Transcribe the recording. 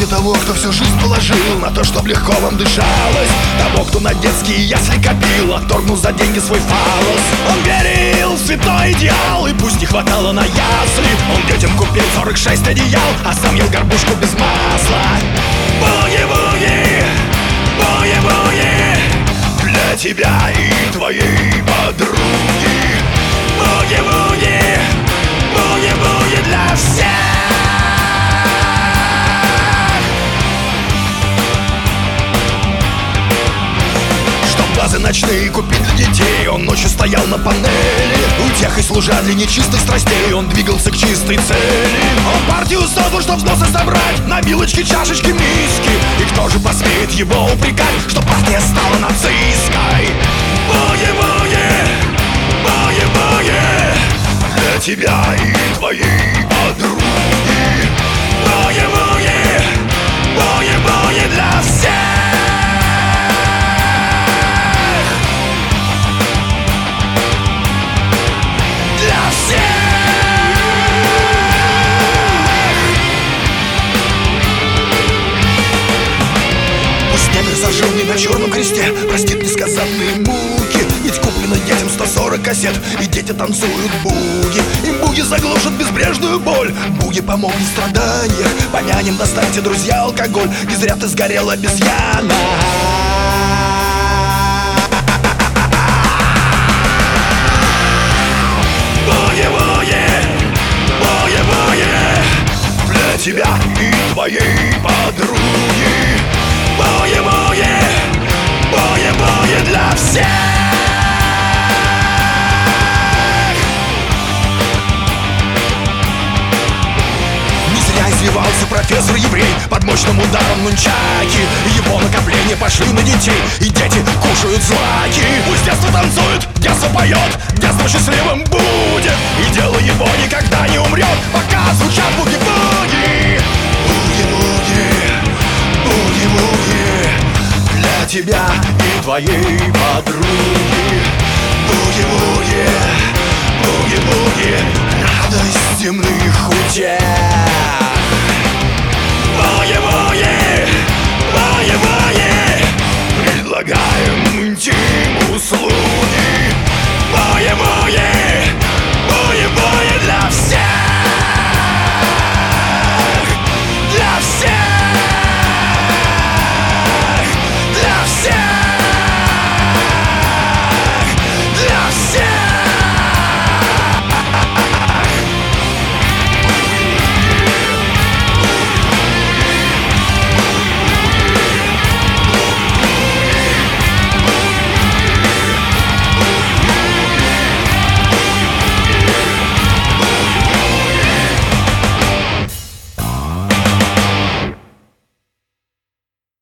того, кто всю жизнь положил на то, чтоб легко вам дышалось, того, кто на детские ясли копил, отторгнул за деньги свой фалос. Он верил в святой идеал, и пусть не хватало на ясли, он детям купил 46 одеял, а сам ел горбушку без масла. Буги-буги, буги-буги, для тебя и твоей подруги. Буги-буги, буги-буги для всех. Ночные купить для детей, он ночью стоял на панели, утехой служа для нечистой страстей, он двигался к чистой цели. Он партию создал, чтоб взносы собрать на вилочки, чашечки, миски. И кто же посмеет его упрекать, что партия стала нацистской? Буги-буги, буги-буги, для тебя и твоей подруги. Буги-буги, буги-буги для всех. Зажженный на черном кресте простит несказанные муки, ведь куплено детям 140 кассет, и дети танцуют буги. Им буги заглушат безбрежную боль, буги помогут в страданиях. По няням достаньте, друзья, алкоголь, не зря ты сгорел, обезьяна. Буги-буги, буги-буги, для тебя и твоей подруги. Буги-буги, буги-буги для всех. Не зря извивался профессор-еврей под мощным ударом нунчаки. Его накопления пошли на детей, и дети кушают злаки. Пусть детство танцует, детство поет, детство счастливым будет, и дело его никогда не умрет, пока звучат буги-буги. Буги-буги, буги-буги, для тебя и твоей подруги. Буги-буги, буги-буги, радость земных утех.